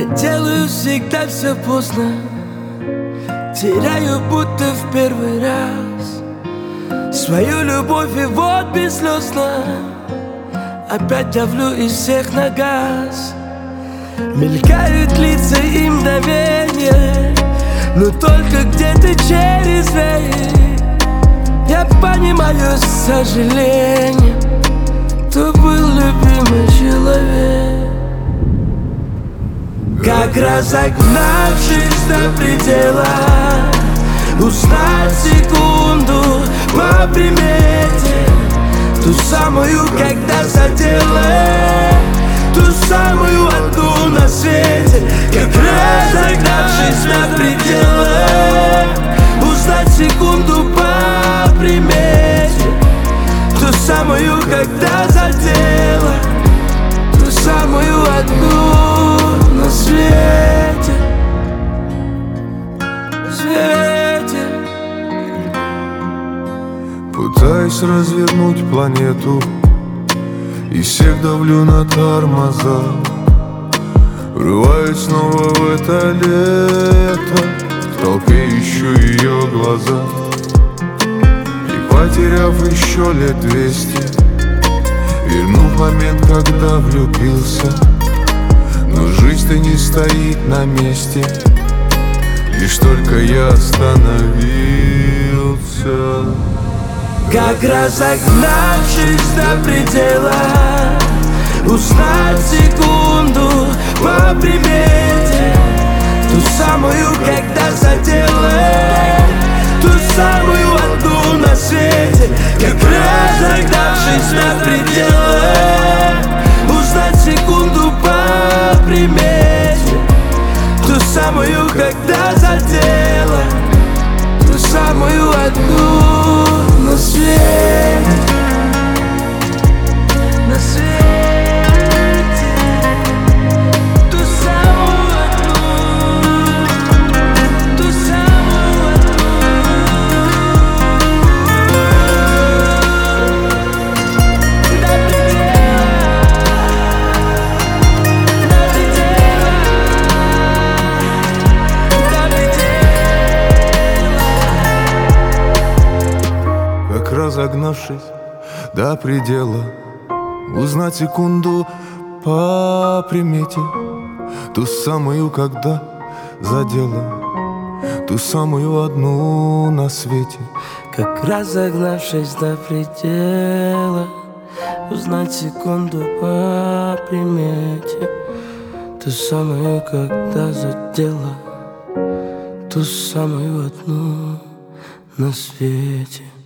Делаю всегда все поздно, теряю будто в первый раз свою любовь, и вот бесслезно опять давлю из всех на газ. Мелькают лица и мгновения, но только где-то через век я понимаю с сожалением, кто был любимый человек. Как разогнавшись до предела, узнать секунду по примете, ту самую, когда задела, ту самую одну на свете. Как разогнавшись до предела, узнать секунду по примете, ту самую, когда задела, ту самую одну на свете. Пытаюсь развернуть планету и всех давлю на тормоза. Врываюсь снова в это лето, в толпе ищу ее глаза. И потеряв еще лет 200, верну в момент, когда влюбился. Но жизнь-то не стоит на месте, лишь только я остановился. Как разогнавшись до предела, узнать секунду по примете, ту самую, когда задела, ту самую одну на свете. Как разогнавшись до предела, узнать секунду по примете, ту самую, когда задела, ту самую одну на свете. На свете. Ту самую одну, ту самую одну. До предела, до предела, до предела. Как разогнавшись до предела, узнать секунду по примете, ту самую, когда задела, ту самую одну на свете. Как разогнавшись до предела, узнать секунду по примете, ту самую, когда задела, ту самую одну на свете.